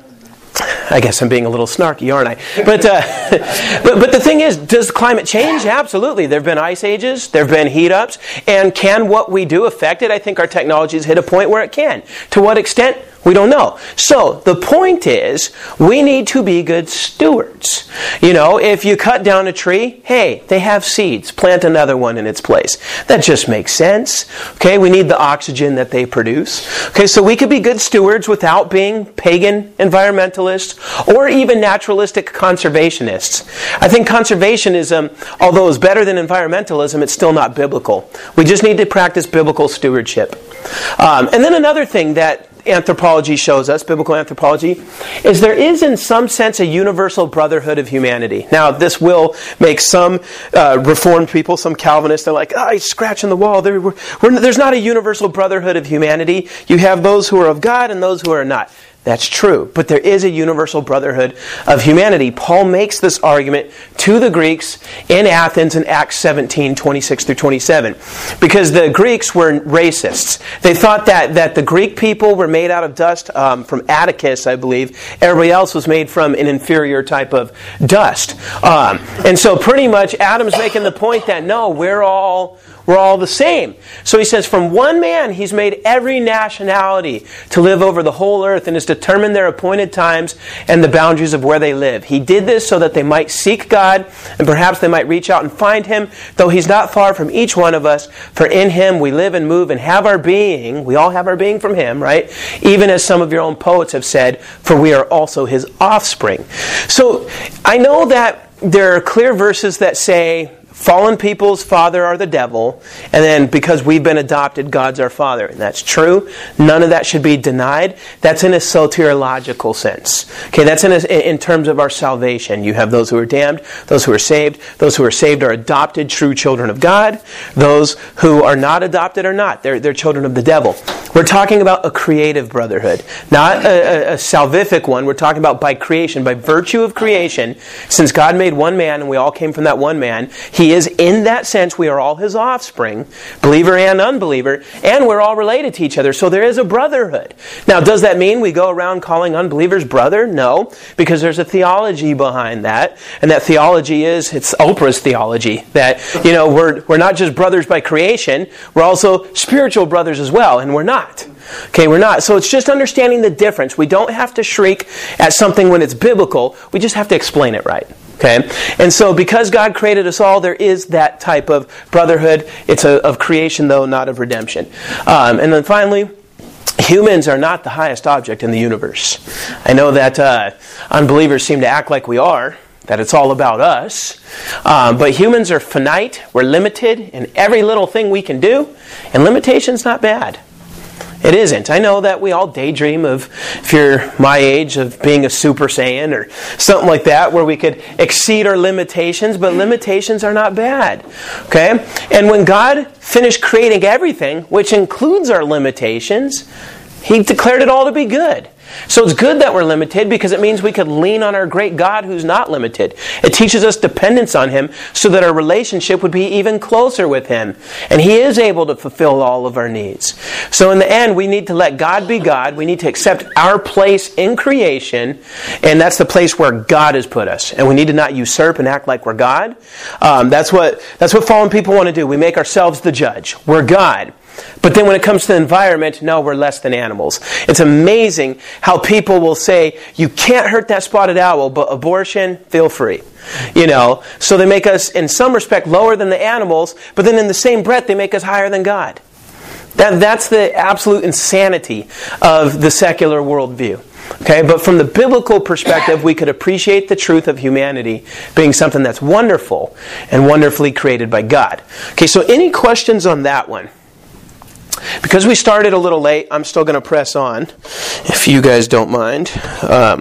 I guess I'm being a little snarky, aren't I? But, uh, but but the thing is, does climate change? Absolutely. There have been ice ages. There have been heat ups. And can what we do affect it? I think our technology has hit a point where it can. To what extent? We don't know. So the point is, we need to be good stewards. You know, if you cut down a tree, hey, they have seeds. Plant another one in its place. That just makes sense. Okay, we need the oxygen that they produce. Okay, so we could be good stewards without being pagan environmentalists or even naturalistic conservationists. I think conservationism, although is better than environmentalism, it's still not biblical. We just need to practice biblical stewardship. Um, and then another thing that anthropology shows us, biblical anthropology, is there is in some sense a universal brotherhood of humanity. Now, this will make some uh, Reformed people, some Calvinists, they're like, oh, he's scratching the wall. There, we're, we're, there's not a universal brotherhood of humanity. You have those who are of God and those who are not. That's true. But there is a universal brotherhood of humanity. Paul makes this argument to the Greeks in Athens in Acts seventeen, twenty-six through twenty-seven. Because the Greeks were racists. They thought that, that the Greek people were made out of dust um, from Atticus, I believe. Everybody else was made from an inferior type of dust. Um, and so pretty much Adam's making the point that no, we're all... We're all the same. So he says, from one man he's made every nationality to live over the whole earth and has determined their appointed times and the boundaries of where they live. He did this so that they might seek God and perhaps they might reach out and find Him, though He's not far from each one of us. For in Him we live and move and have our being. We all have our being from Him, right? Even as some of your own poets have said, for we are also His offspring. So I know that there are clear verses that say, fallen people's father are the devil, and then because we've been adopted, God's our Father. And that's true. None of that should be denied. That's in a soteriological sense. Okay, that's in, a, in terms of our salvation. You have those who are damned, those who are saved. Those who are saved are adopted, true children of God. Those who are not adopted are not. They're, they're children of the devil. We're talking about a creative brotherhood, not a, a, a salvific one. We're talking about by creation, by virtue of creation. Since God made one man and we all came from that one man, He is, in that sense, we are all His offspring, believer and unbeliever, and we're all related to each other. So there is a brotherhood. Now, does that mean we go around calling unbelievers brother? No, because there's a theology behind that, and that theology is, it's Oprah's theology, that, you know, we're, we're not just brothers by creation, we're also spiritual brothers as well, and we're not. Okay, we're not. So it's just understanding the difference. We don't have to shriek at something when it's biblical. We just have to explain it right. Okay? And so because God created us all, there is that type of brotherhood. It's a, of creation, though, not of redemption. Um, and then finally, humans are not the highest object in the universe. I know that uh, unbelievers seem to act like we are, that it's all about us. Um, but humans are finite. We're limited in every little thing we can do. And limitation's not bad. It isn't. I know that we all daydream of, if you're my age, of being a Super Saiyan or something like that, where we could exceed our limitations, but limitations are not bad. Okay? And when God finished creating everything, which includes our limitations, He declared it all to be good. So it's good that we're limited because it means we could lean on our great God who's not limited. It teaches us dependence on Him so that our relationship would be even closer with Him. And He is able to fulfill all of our needs. So in the end, we need to let God be God. We need to accept our place in creation. And that's the place where God has put us. And we need to not usurp and act like we're God. Um, that's what, that's what fallen people want to do. We make ourselves the judge. We're God. But then when it comes to the environment, no, we're less than animals. It's amazing how people will say, you can't hurt that spotted owl, but abortion, feel free. You know, so they make us, in some respect, lower than the animals, but then in the same breath, they make us higher than God. That, that's the absolute insanity of the secular worldview. Okay, but from the biblical perspective, we could appreciate the truth of humanity being something that's wonderful and wonderfully created by God. Okay, so any questions on that one? Because we started a little late, I'm still going to press on, if you guys don't mind. Um,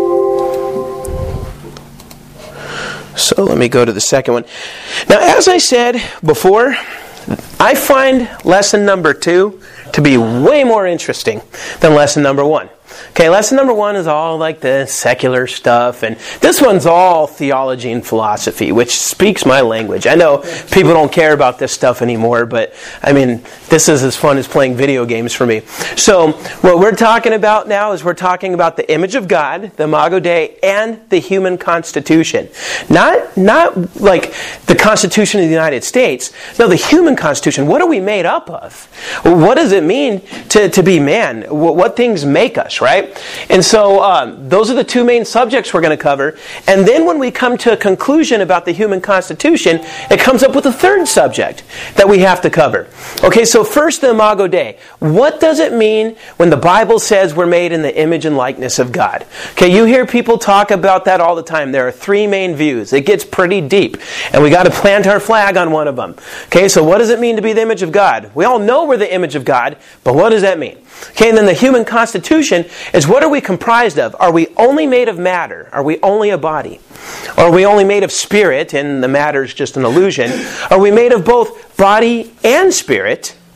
so let me go to the second one. Now, as I said before, I find lesson number two to be way more interesting than lesson number one. Okay, lesson number one is all like the secular stuff, and this one's all theology and philosophy, which speaks my language. I know people don't care about this stuff anymore, but I mean, this is as fun as playing video games for me. So, what we're talking about now is we're talking about the image of God, the Imago Dei, and the human constitution. Not, not like the Constitution of the United States. No, the human constitution. What are we made up of? What does it mean to, to be man? What, what things make us, right? And so um, those are the two main subjects we're going to cover. And then when we come to a conclusion about the human constitution, it comes up with a third subject that we have to cover. Okay, so first the Imago Dei. What does it mean when the Bible says we're made in the image and likeness of God? Okay, you hear people talk about that all the time. There are three main views. It gets pretty deep. And we got to plant our flag on one of them. Okay, so what does it mean to be the image of God? We all know we're the image of God, but what does that mean? Okay, and then the human constitution is, what are we comprised of? Are we only made of matter? Are we only a body? Or are we only made of spirit and the matter is just an illusion? Are we made of both body and spirit?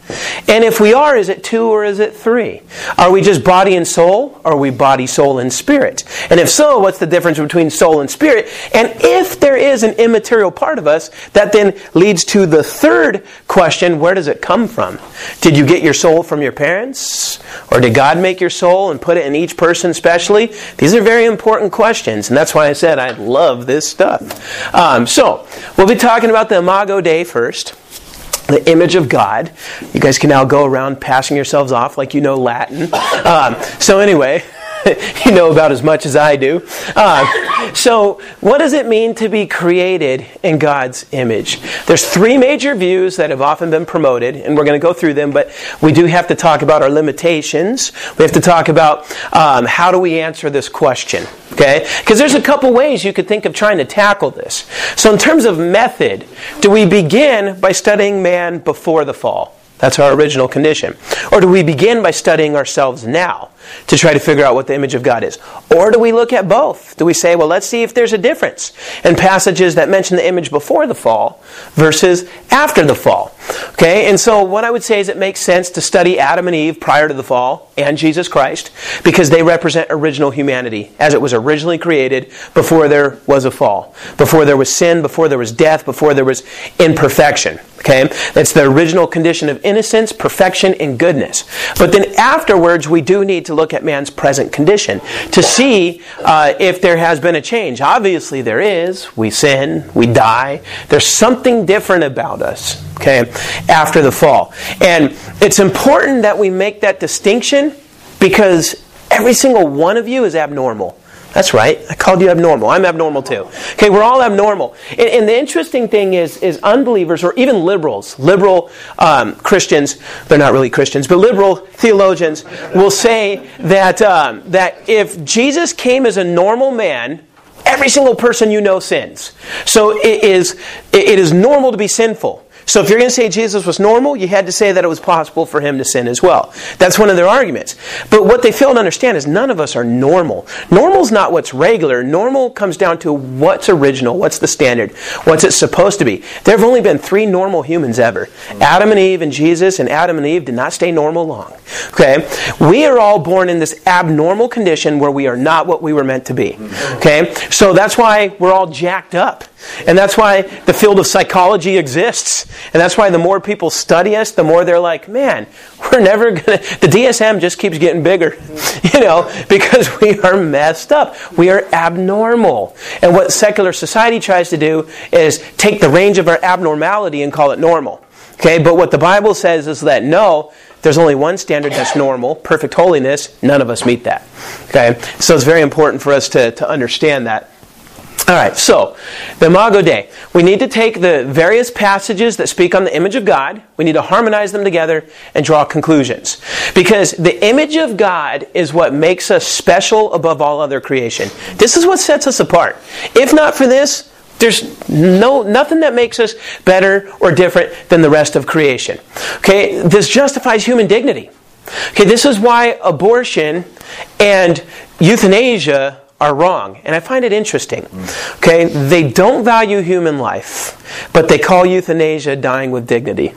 And if we are, is it two or is it three? Are we just body and soul, or are we body, soul, and spirit? And if so, what's the difference between soul and spirit? And if there is an immaterial part of us, that then leads to the third question, where does it come from? Did you get your soul from your parents? Or did God make your soul and put it in each person specially? These are very important questions, and that's why I said I love this stuff. Um, so, we'll be talking about the Imago Dei first. The image of God. You guys can now go around passing yourselves off like you know Latin. Um, so anyway, you know about as much as I do. Uh, so what does it mean to be created in God's image? There's three major views that have often been promoted, and we're going to go through them, but we do have to talk about our limitations. We have to talk about um, how do we answer this question. Okay? Because there's a couple ways you could think of trying to tackle this. So in terms of method, do we begin by studying man before the fall? That's our original condition. Or do we begin by studying ourselves now to try to figure out what the image of God is? Or do we look at both? Do we say, well, let's see if there's a difference in passages that mention the image before the fall versus after the fall? Okay, and so what I would say is it makes sense to study Adam and Eve prior to the fall and Jesus Christ because they represent original humanity as it was originally created before there was a fall, before there was sin, before there was death, before there was imperfection. Okay, that's the original condition of innocence, perfection, and goodness. But then afterwards, we do need to look at man's present condition to see uh, if there has been a change. Obviously, there is. We sin, we die. There's something different about us, okay, after the fall. And it's important that we make that distinction because every single one of you is abnormal. That's right. I called you abnormal. I'm abnormal too. Okay, we're all abnormal. And, and the interesting thing is, is unbelievers or even liberals, liberal um, Christians, they're not really Christians, but liberal theologians will say that um, that if Jesus came as a normal man, every single person you know sins. So it is it is normal to be sinful. So if you're going to say Jesus was normal, you had to say that it was possible for him to sin as well. That's one of their arguments. But what they fail to understand is none of us are normal. Normal's not what's regular. Normal comes down to what's original, what's the standard, what's it supposed to be. There have only been three normal humans ever. Adam and Eve and Jesus, and Adam and Eve did not stay normal long. Okay? We are all born in this abnormal condition where we are not what we were meant to be. Okay? So that's why we're all jacked up. And that's why the field of psychology exists. And that's why the more people study us, the more they're like, man, we're never going to... The D S M just keeps getting bigger, you know, because we are messed up. We are abnormal. And what secular society tries to do is take the range of our abnormality and call it normal. Okay, but what the Bible says is that no, there's only one standard that's normal, perfect holiness. None of us meet that. Okay, so it's very important for us to, to understand that. All right, so, the Imago Dei. We need to take the various passages that speak on the image of God, we need to harmonize them together and draw conclusions. Because the image of God is what makes us special above all other creation. This is what sets us apart. If not for this, there's no nothing that makes us better or different than the rest of creation. Okay, this justifies human dignity. Okay, this is why abortion and euthanasia are wrong. And I find it interesting. Okay, they don't value human life, but they call euthanasia dying with dignity.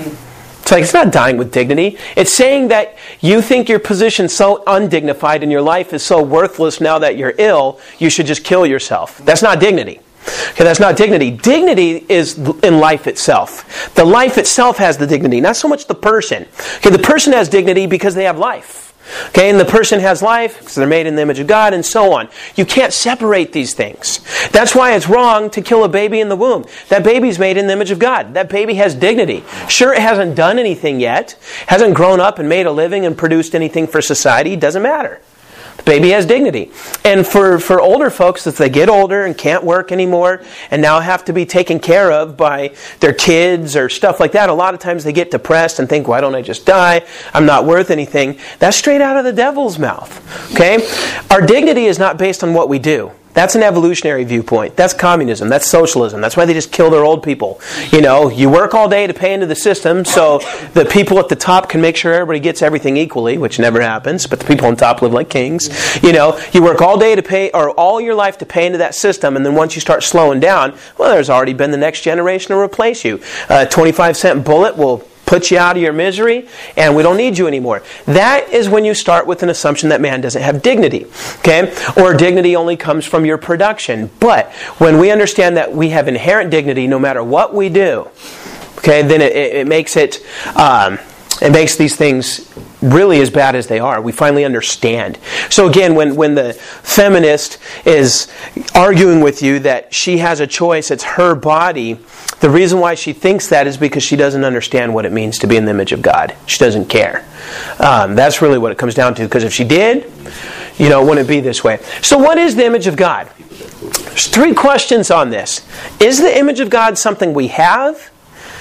It's like, it's not dying with dignity. It's saying that you think your position's so undignified and your life is so worthless now that you're ill, you should just kill yourself. That's not dignity. Okay, that's not dignity. Dignity is in life itself. The life itself has the dignity, not so much the person. Okay, the person has dignity because they have life. Okay, and the person has life because they're made in the image of God and so on. You can't separate these things. That's why it's wrong to kill a baby in the womb. That baby's made in the image of God. That baby has dignity. Sure, it hasn't done anything yet. Hasn't grown up and made a living and produced anything for society. Doesn't matter. The baby has dignity. And for, for older folks, as they get older and can't work anymore and now have to be taken care of by their kids or stuff like that, a lot of times they get depressed and think, why don't I just die? I'm not worth anything. That's straight out of the devil's mouth. Okay? Our dignity is not based on what we do. That's an evolutionary viewpoint. That's communism. That's socialism. That's why they just kill their old people. You know, you work all day to pay into the system so the people at the top can make sure everybody gets everything equally, which never happens, but the people on top live like kings. You know, you work all day to pay, or all your life to pay into that system, and then once you start slowing down, well, there's already been the next generation to replace you. A twenty-five cent bullet will put you out of your misery, and we don't need you anymore. That is when you start with an assumption that man doesn't have dignity, okay? Or dignity only comes from your production. But when we understand that we have inherent dignity no matter what we do, okay, then it, it makes it, um, it makes these things really as bad as they are. We finally understand. So again, when, when the feminist is arguing with you that she has a choice, it's her body, the reason why she thinks that is because she doesn't understand what it means to be in the image of God. She doesn't care. Um, that's really what it comes down to. Because if she did, you know, it wouldn't be this way. So what is the image of God? There's three questions on this. Is the image of God something we have?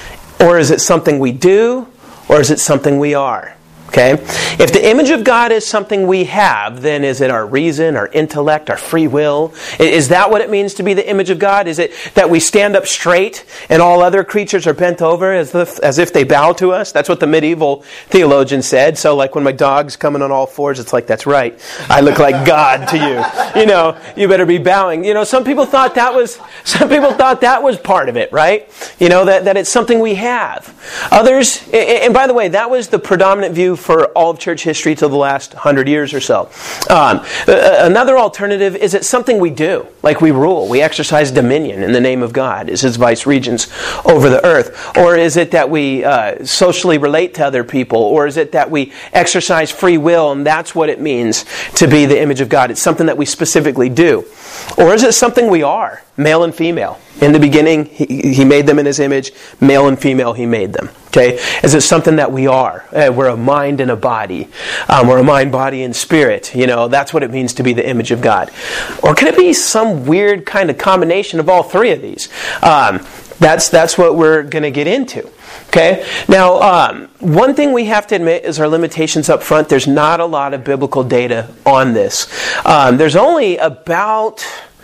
Or is it something we do? Or is it something we are? Okay? If the image of God is something we have, then is it our reason, our intellect, our free will? Is that what it means to be the image of God? Is it that we stand up straight and all other creatures are bent over as if, as if they bow to us? That's what the medieval theologian said. So like when my dog's coming on all fours, it's like, that's right. I look like God to you. You know, you better be bowing. You know, some people thought that was, some people thought that was part of it, right? You know, that, that it's something we have. Others, and by the way, that was the predominant view for all of church history till the last hundred years or so. Um, another alternative is it's something we do, like we rule. We exercise dominion in the name of God as His vice regents over the earth. Or is it that we uh, socially relate to other people? Or is it that we exercise free will and that's what it means to be the image of God? It's something that we specifically do. Or is it something we are, male and female? In the beginning, he, he made them in His image. Male and female, He made them. Okay? Is it something that we are? Uh, we're a mind and a body. Um, we're a mind, body, and spirit. You know, that's what it means to be the image of God. Or could it be some weird kind of combination of all three of these? Um, that's that's what we're going to get into. Okay? Now, um, one thing we have to admit is our limitations up front. There's not a lot of biblical data on this. Um, there's only about...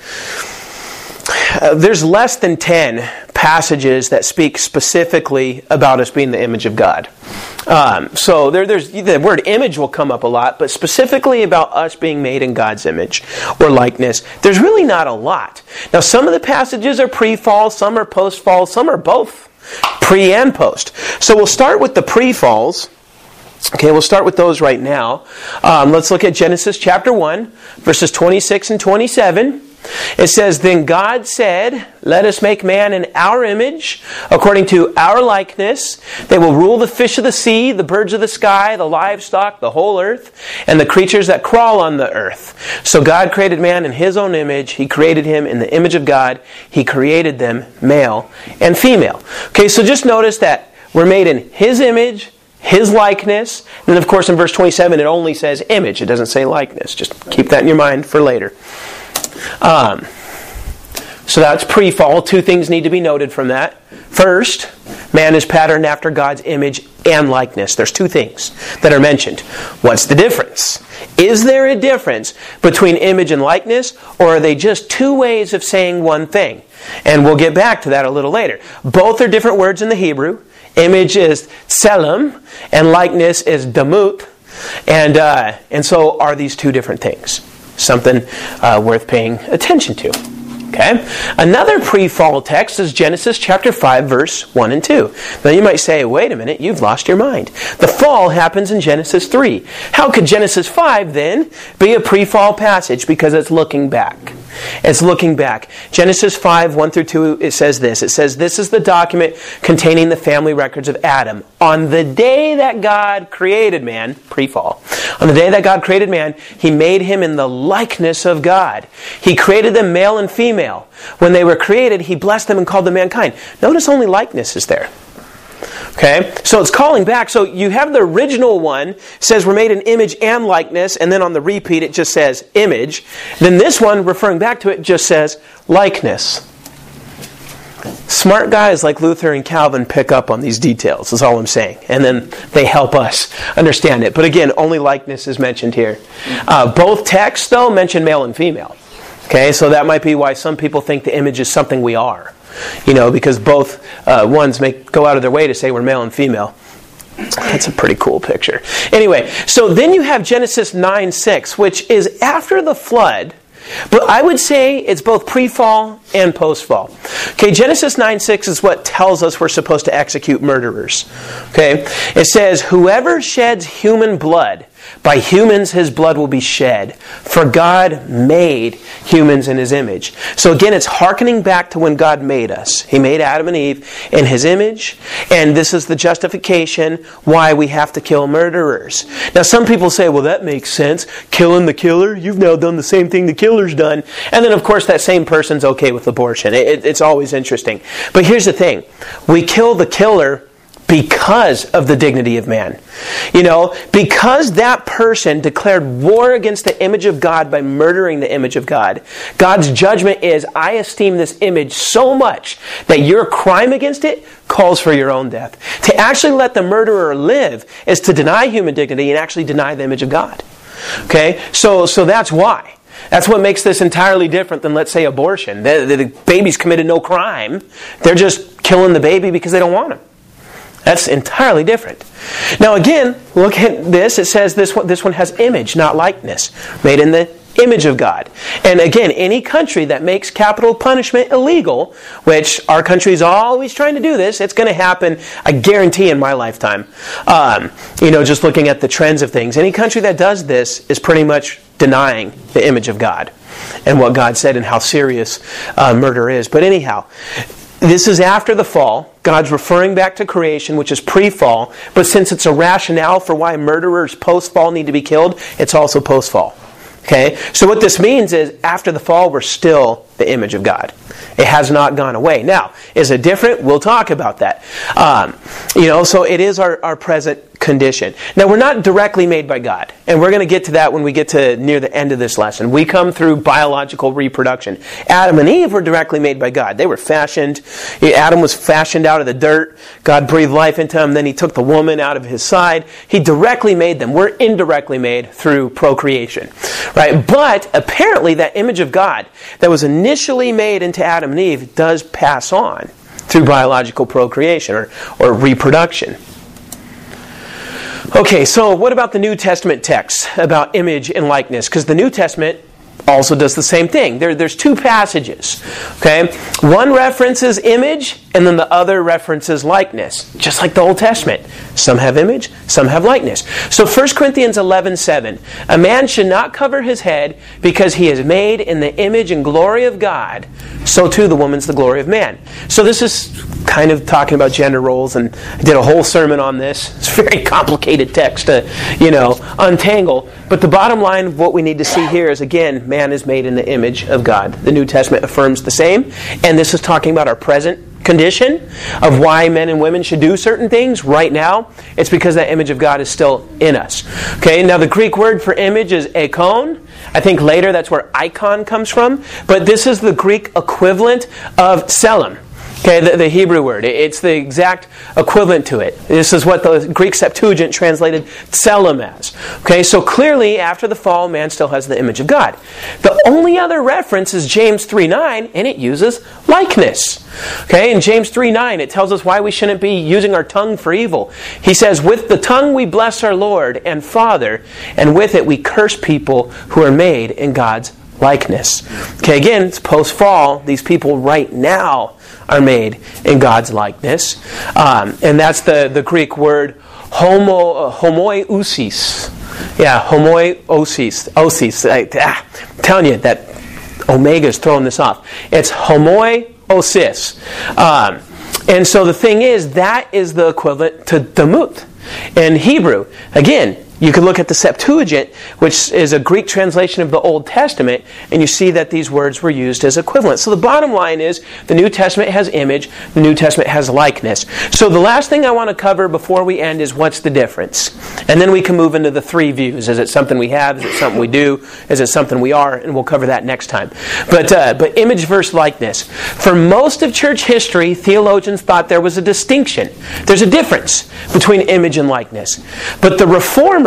Uh, there's less than ten passages that speak specifically about us being the image of God. Um, so there, there's the word image will come up a lot, but specifically about us being made in God's image or likeness, there's really not a lot. Now, some of the passages are pre-fall, some are post-fall, some are both pre and post. So we'll start with the pre-falls. Okay, we'll start with those right now. Um, let's look at Genesis chapter one, verses twenty-six and twenty-seven. It says, "Then God said, let us make man in our image, according to our likeness. They will rule the fish of the sea, the birds of the sky, the livestock, the whole earth, and the creatures that crawl on the earth. So God created man in His own image. He created him in the image of God. He created them, male and female." Okay, so just notice that we're made in His image, His likeness. And then, of course, in verse twenty-seven, it only says image. It doesn't say likeness. Just keep that in your mind for later. Um, so that's pre-fall. Two things need to be noted from that. First, man is patterned after God's image and likeness. There's two things that are mentioned. What's the difference? Is there a difference between image and likeness, or are they just two ways of saying one thing? And we'll get back to that a little later. Both are different words in the Hebrew. Image is tselem, and likeness is damut. And, uh, and so are these two different things. Something uh, worth paying attention to. Okay? Another pre-fall text is Genesis chapter five, verse one and two. Now you might say, wait a minute, you've lost your mind. The fall happens in Genesis three. How could Genesis five then be a pre-fall passage? Because it's looking back. It's looking back. Genesis five, one through two, it says this. It says, "This is the document containing the family records of Adam. On the day that God created man," pre-fall, "on the day that God created man, He made him in the likeness of God. He created them male and female. When they were created, He blessed them and called them mankind." Notice only likeness is there. Okay, so it's calling back. So you have the original one, says we're made in image and likeness, and then on the repeat it just says image. Then this one, referring back to it, just says likeness. Smart guys like Luther and Calvin pick up on these details, is all I'm saying. And then they help us understand it. But again, only likeness is mentioned here. Uh, both texts, though, mention male and female. Okay, so that might be why some people think the image is something we are. You know, because both uh, ones make go out of their way to say we're male and female. That's a pretty cool picture. Anyway, so then you have Genesis nine six, which is after the flood. But I would say it's both pre-fall and post-fall. Okay, Genesis nine six is what tells us we're supposed to execute murderers. Okay, it says, whoever sheds human blood, by humans his blood will be shed, for God made humans in his image. So again, it's hearkening back to when God made us. He made Adam and Eve in his image, and this is the justification why we have to kill murderers. Now some people say, well, that makes sense. Killing the killer? You've now done the same thing the killer's done. And then of course that same person's okay with abortion. It, it's always interesting. But here's the thing. We kill the killer because of the dignity of man. You know, because that person declared war against the image of God by murdering the image of God. God's judgment is, I esteem this image so much that your crime against it calls for your own death. To actually let the murderer live is to deny human dignity and actually deny the image of God. Okay? So, so that's why. That's what makes this entirely different than, let's say, abortion. The, the, the baby's committed no crime. They're just killing the baby because they don't want him. That's entirely different. Now again, look at this. It says this one, this one has image, not likeness. Made in the image of God. And again, any country that makes capital punishment illegal, which our country is always trying to do this, it's going to happen, I guarantee, in my lifetime. Um, you know, just looking at the trends of things. Any country that does this is pretty much denying the image of God and what God said and how serious uh, murder is. But anyhow, this is after the fall. God's referring back to creation, which is pre-fall. But since it's a rationale for why murderers post-fall need to be killed, it's also post-fall. Okay? So what this means is, after the fall, we're still the image of God. It has not gone away. Now, is it different? We'll talk about that. Um, you know, so it is our, our present condition. Now, we're not directly made by God. And we're going to get to that when we get to near the end of this lesson. We come through biological reproduction. Adam and Eve were directly made by God. They were fashioned. Adam was fashioned out of the dirt. God breathed life into him. Then he took the woman out of his side. He directly made them. We're indirectly made through procreation. Right? But apparently that image of God that was initially made into Adam and Eve does pass on through biological procreation or, or reproduction. Okay, so what about the New Testament texts about image and likeness? Because the New Testament also does the same thing. There, there's two passages. Okay, one references image, and then the other references likeness, just like the Old Testament. Some have image, some have likeness. So First Corinthians eleven seven, a man should not cover his head because he is made in the image and glory of God. So too the woman's the glory of man. So this is kind of talking about gender roles, and I did a whole sermon on this. It's a very complicated text to, you know, untangle. But the bottom line of what we need to see here is, again, man is made in the image of God. The New Testament affirms the same, and this is talking about our present condition of why men and women should do certain things right now. It's because that image of God is still in us. Okay, now the Greek word for image is eikon. I think later that's where icon comes from, but this is the Greek equivalent of tselem. Okay, the, the Hebrew word. It's the exact equivalent to it. This is what the Greek Septuagint translated tselem as. Okay, so clearly after the fall, man still has the image of God. The only other reference is James three nine, and it uses likeness. Okay, in James three nine, it tells us why we shouldn't be using our tongue for evil. He says, with the tongue we bless our Lord and Father, and with it we curse people who are made in God's likeness. Okay, again, it's post-fall. These people right now are made in God's likeness. Um, and that's the, the Greek word homo, uh, homoiousis. Yeah, homoiousis. Osis. I, ah, I'm telling you, that omega is throwing this off. It's homoiousis. Um, and so the thing is, that is the equivalent to demut in Hebrew. Again, you can look at the Septuagint, which is a Greek translation of the Old Testament, and you see that these words were used as equivalent. So the bottom line is, the New Testament has image, the New Testament has likeness. So the last thing I want to cover before we end is, what's the difference? And then we can move into the three views. Is it something we have? Is it something we do? Is it something we are? And we'll cover that next time. But, uh, but image versus likeness. For most of church history, theologians thought there was a distinction. There's a difference between image and likeness. But the Reformers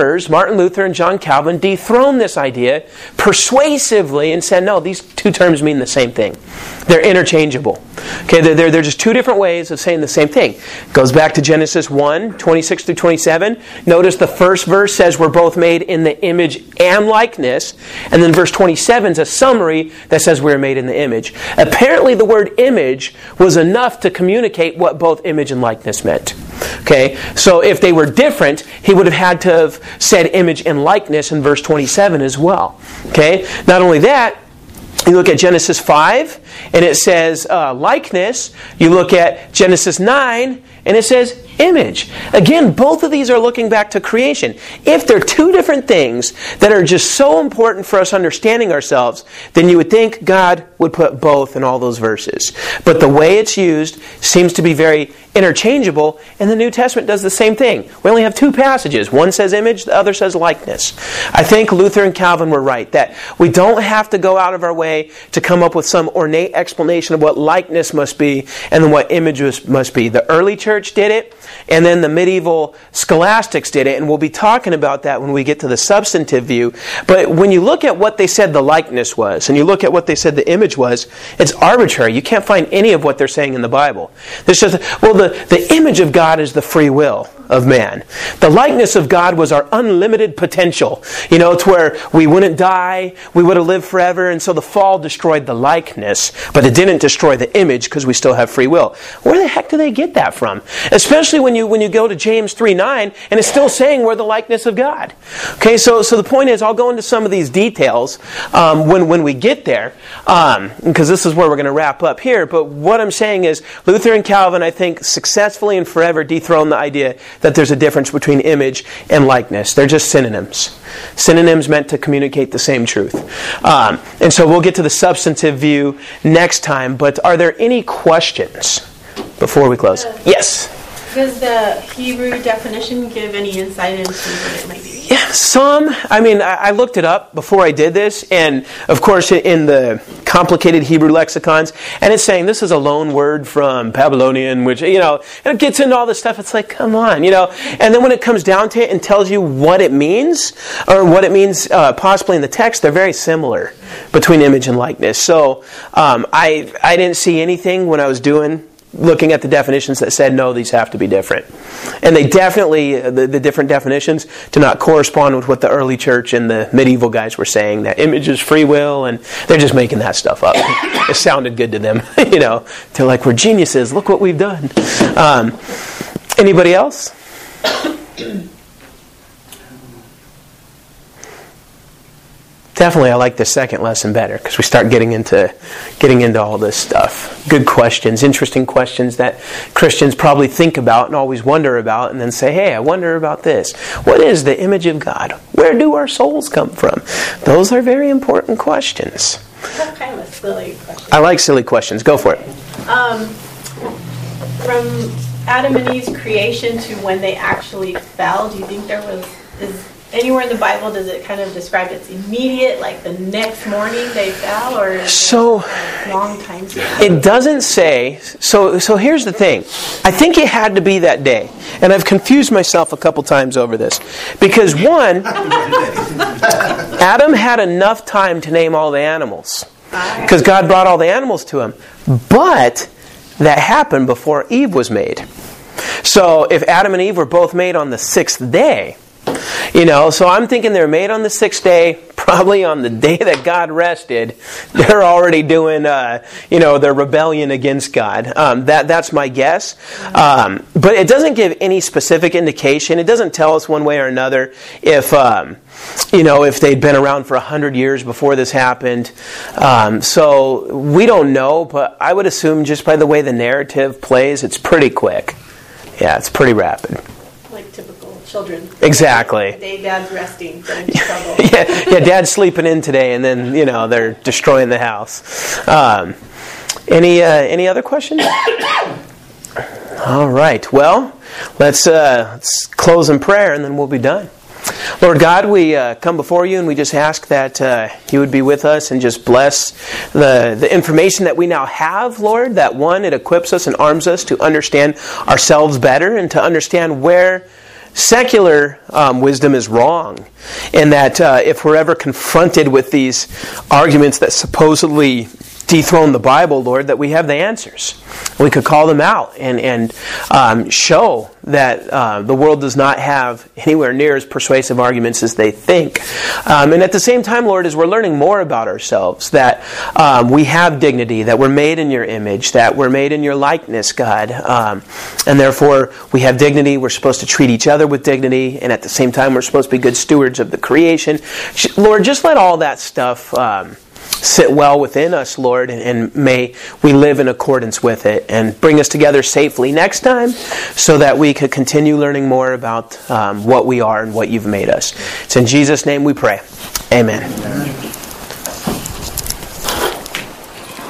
Reformers, Martin Luther and John Calvin, dethroned this idea persuasively and said, no, these two terms mean the same thing. They're interchangeable. Okay, they're, they're, they're just two different ways of saying the same thing. Goes back to Genesis one, twenty-six through twenty-seven. Notice the first verse says we're both made in the image and likeness. And then verse twenty-seven is a summary that says we're made in the image. Apparently the word image was enough to communicate what both image and likeness meant. Okay, so if they were different, he would have had to have said image and likeness in verse twenty-seven as well. Okay, not only that, you look at Genesis five, and it says uh, likeness. You look at Genesis nine, and it says image. Again, both of these are looking back to creation. If they're two different things that are just so important for us understanding ourselves, then you would think God would put both in all those verses. But the way it's used seems to be very interchangeable, and the New Testament does the same thing. We only have two passages. One says image, the other says likeness. I think Luther and Calvin were right, that we don't have to go out of our way to come up with some ornate explanation of what likeness must be and then what image must be. The early church did it, and then the medieval scholastics did it, and we'll be talking about that when we get to the substantive view. But when you look at what they said the likeness was, and you look at what they said the image was, it's arbitrary. You can't find any of what they're saying in the Bible. There's just, well, the, the image of God is the free will of man. The likeness of God was our unlimited potential. You know, it's where we wouldn't die, we would have lived forever, and so the fall destroyed the likeness, but it didn't destroy the image because we still have free will. Where the heck do they get that from? Especially when you when you go to James three nine, and it's still saying we're the likeness of God. Okay, so so the point is, I'll go into some of these details um, when, when we get there, um, because this is where we're going to wrap up here, but what I'm saying is, Luther and Calvin, I think, successfully and forever dethroned the idea that there's a difference between image and likeness. They're just synonyms. Synonyms meant to communicate the same truth. Um, and so we'll get to the substantive view next time, but are there any questions before we close? Uh, yes? Does the Hebrew definition give any insight into what it might be? Yeah, some. I mean, I, I looked it up before I did this, and of course in the complicated Hebrew lexicons, and it's saying this is a loan word from Babylonian, which, you know, it gets into all this stuff. It's like, come on, you know. And then when it comes down to it and tells you what it means, or what it means uh, possibly in the text, they're very similar between image and likeness. So um, I I didn't see anything when I was doing looking at the definitions that said, no, these have to be different. And they definitely, the, the different definitions do not correspond with what the early church and the medieval guys were saying, that image is free will, and they're just making that stuff up. It sounded good to them. You know, they're like, we're geniuses, look what we've done. Um, anybody else? Definitely, I like the second lesson better because we start getting into getting into all this stuff. Good questions, interesting questions that Christians probably think about and always wonder about, and then say, hey, I wonder about this. What is the image of God? Where do our souls come from? Those are very important questions. That's kind of a silly question. I like silly questions. Go for it. Um, from Adam and Eve's creation to when they actually fell, do you think there was... is anywhere in the Bible does it kind of describe it's immediate, like the next morning they fell, or so a long time span? It doesn't say. So so here's the thing. I think it had to be that day. And I've confused myself a couple times over this. Because one, Adam had enough time to name all the animals. Because God brought all the animals to him. But that happened before Eve was made. So if Adam and Eve were both made on the sixth day, you know, so I'm thinking they're made on the sixth day, probably on the day that God rested. They're already doing, uh, you know, their rebellion against God. Um, that that's my guess. Um, but it doesn't give any specific indication. It doesn't tell us one way or another if, um, you know, if they'd been around for a hundred years before this happened. Um, so we don't know, but I would assume just by the way the narrative plays, it's pretty quick. Yeah, it's pretty rapid. Like typical children. Exactly. The day Dad's resting, they're in trouble. yeah, yeah, Dad's sleeping in today, and then, you know, they're destroying the house. Um, any uh, any other questions? All right. Well, let's uh, let's close in prayer, and then we'll be done. Lord God, we uh, come before you, and we just ask that uh, you would be with us and just bless the, the information that we now have, Lord, that one, it equips us and arms us to understand ourselves better and to understand where secular um, wisdom is wrong, and that uh, if we're ever confronted with these arguments that supposedly dethrone the Bible, Lord, that we have the answers. We could call them out and, and um, show that uh, the world does not have anywhere near as persuasive arguments as they think. Um, and at the same time, Lord, as we're learning more about ourselves, that um, we have dignity, that we're made in your image, that we're made in your likeness, God. Um, and therefore, we have dignity. We're supposed to treat each other with dignity. And at the same time, we're supposed to be good stewards of the creation. Lord, just let all that stuff Um, sit well within us, Lord, and, and may we live in accordance with it and bring us together safely next time so that we could continue learning more about um, what we are and what you've made us. It's in Jesus' name we pray. Amen.